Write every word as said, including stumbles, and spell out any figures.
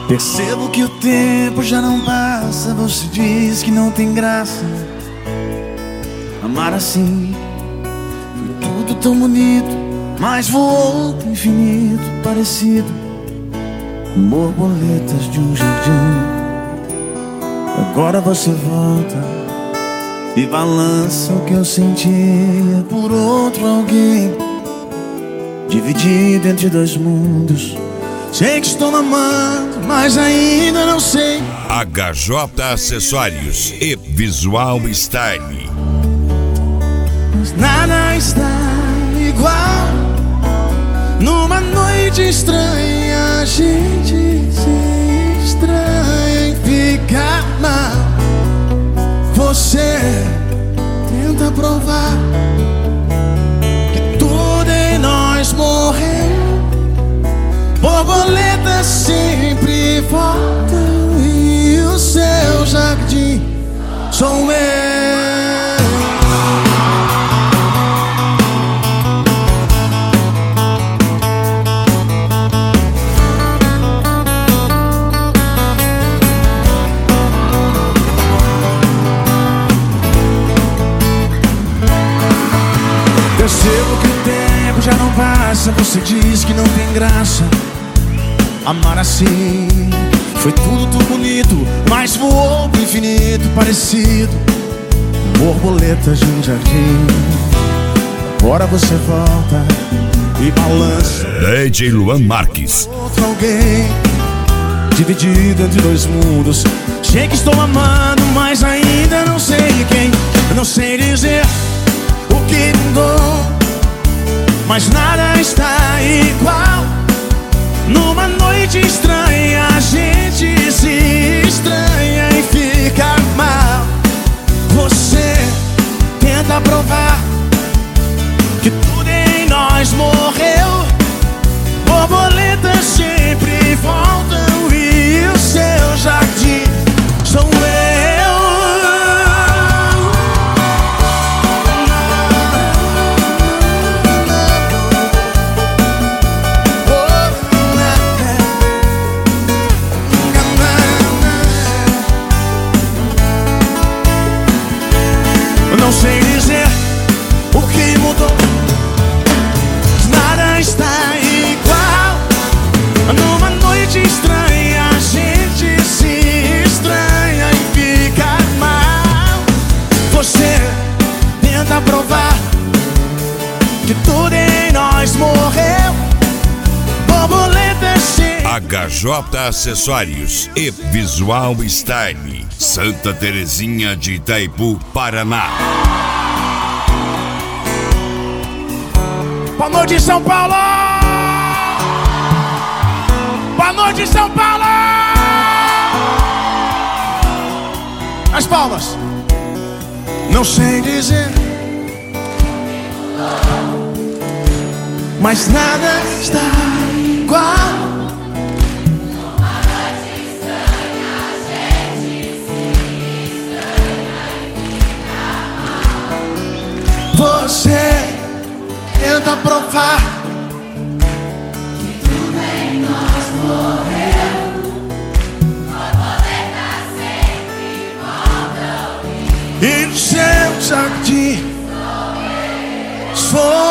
Percebo que o tempo já não passa. Você diz que não tem graça amar assim. Foi tudo tão bonito, mas voou pro infinito, parecido com borboletas de um jardim. Agora você volta e balança o que eu sentia por outro alguém, dividido entre dois mundos. Sei que estou amando, mas ainda não sei. H J Acessórios e Visual Style. Mas nada está igual. Numa noite estranha a gente se estranha e fica mal. Você tenta provar que tudo em nós morreu. Borboletas sempre voltam e o seu jardim sou eu. Percebo que o tempo já não passa. Você diz que não tem graça amar assim. Foi tudo tão bonito, mas voou pro infinito, parecido com borboletas de um jardim. Agora você volta e balança. D J Luan Marques. Outro alguém, dividido entre dois mundos. Sei que estou amando, mas ainda não sei quem. Eu não sei dizer o que mudou, mas nada está igual. Numa noite estranha a gente se estranha e fica mal. Você tenta provar que tudo em nós morreu. Borboletas sempre voltam e o seu jardim sou eu. Não sei dizer o que mudou, nada está igual. Numa noite estranha a gente se estranha e fica mal. Você tenta provar que tudo em nós morreu. Borboletas sempre. H J Acessórios e Visual Style, Santa Terezinha de Itaipu, Paraná. Boa noite, São Paulo! Boa noite, São Paulo! As palmas. Não sei dizer, mas nada está igual. Você tenta provar que tudo em nós morreu. Borboletas sempre voltam e o seu jardim sou eu.